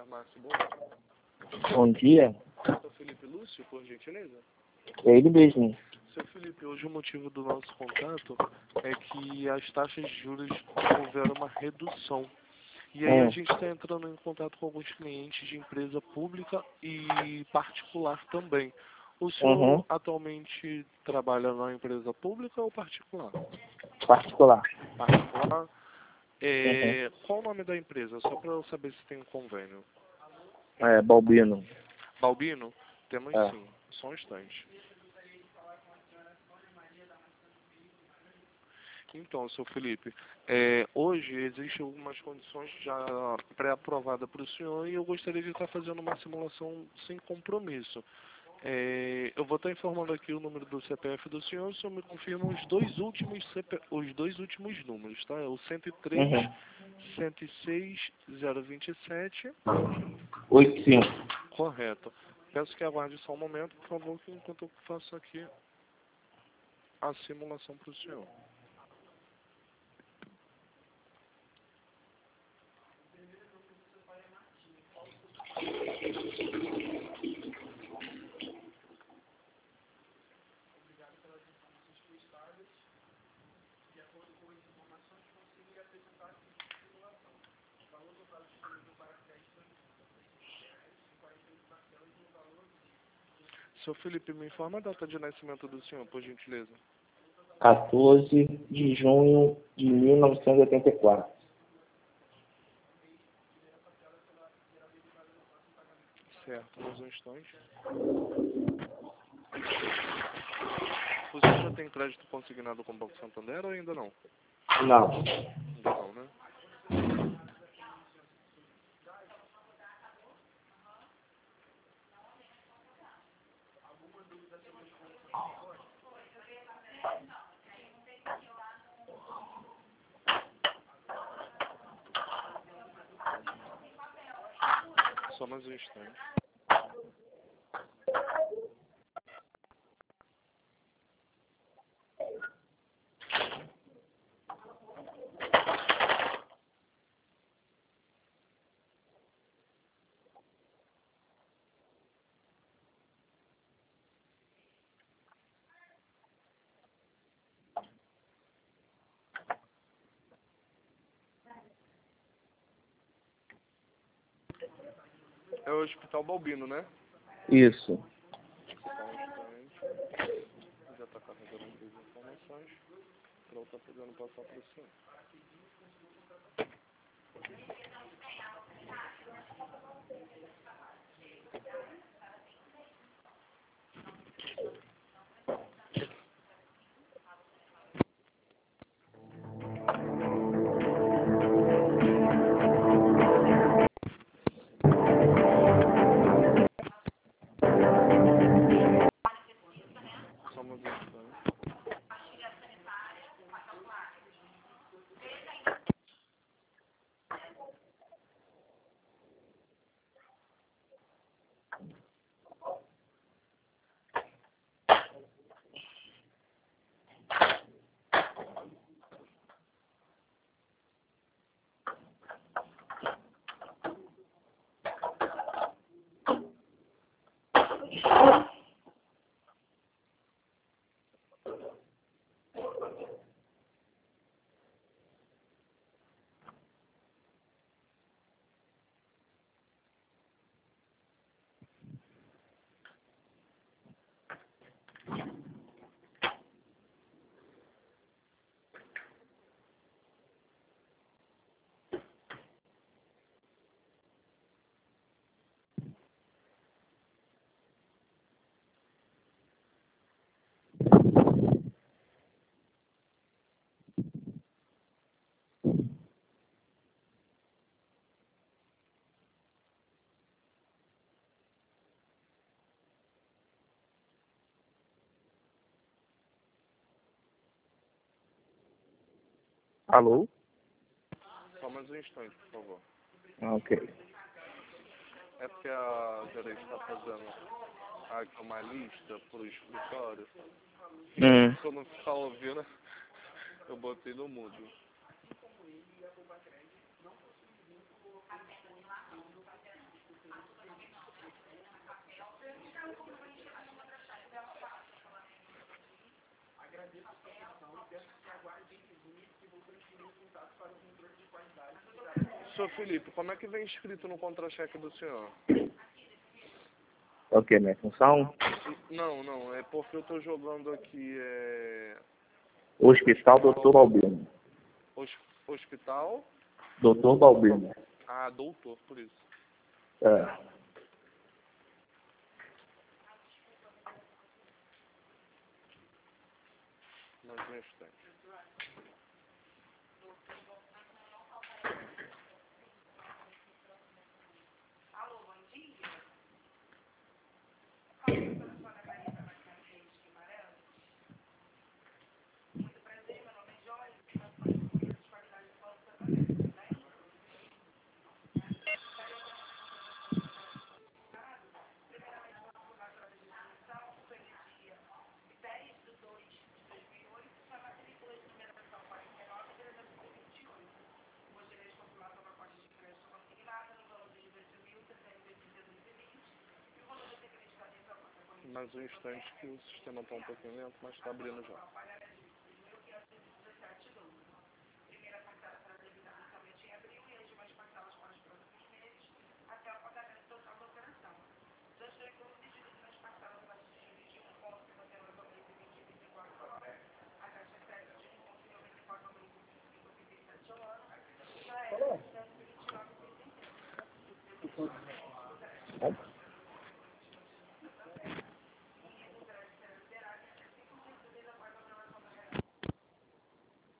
Farmácia, bom dia. Bom dia. Sou Felipe Lúcio, por gentileza? É ele mesmo. Seu Felipe, hoje o motivo do nosso contato é que as taxas de juros houveram uma redução. E aí a gente está entrando em contato com alguns clientes de empresa pública e particular também. O senhor atualmente trabalha na empresa pública ou particular? Particular. Particular. Qual o nome da empresa? Só para eu saber se tem um convênio. É, Balbino. Balbino? Temos sim. Só um instante. Então, seu Felipe, hoje existem algumas condições já pré-aprovadas para o senhor e eu gostaria de estar fazendo uma simulação sem compromisso. Eu vou estar informando aqui o número do CPF do senhor, o senhor me confirma os dois últimos números, tá? É o 103, 106, 027. 85. Correto. Peço que aguarde só um momento, por favor, que enquanto eu faço aqui a simulação para o senhor. Seu Felipe, me informa a data de nascimento do senhor, por gentileza. 14 de junho de 1984. Certo, mais um instante. O senhor já tem crédito consignado com o Banco Santander ou ainda não? Não. Ainda não, né? Só mais um instante. É o Hospital Balbino, né? Isso. Só um instante. Já está carregando aqui as informações para eu estar podendo passar para o senhor. Só mais um instante. Alô? Só mais um instante, por favor. Ok. É porque a gerente está fazendo aqui uma lista para o escritório. Quando ficar ouvindo, eu botei no mudo. Senhor Felipe, como é que vem escrito no contra-cheque do senhor? É o que? Minha função? Não, é porque eu estou jogando aqui Hospital Dr. Balbino. Hospital? Dr. Balbino. Ah, doutor, por isso. É. Mais um instante. Mais um instante que o sistema está um pouquinho lento, mas está abrindo já.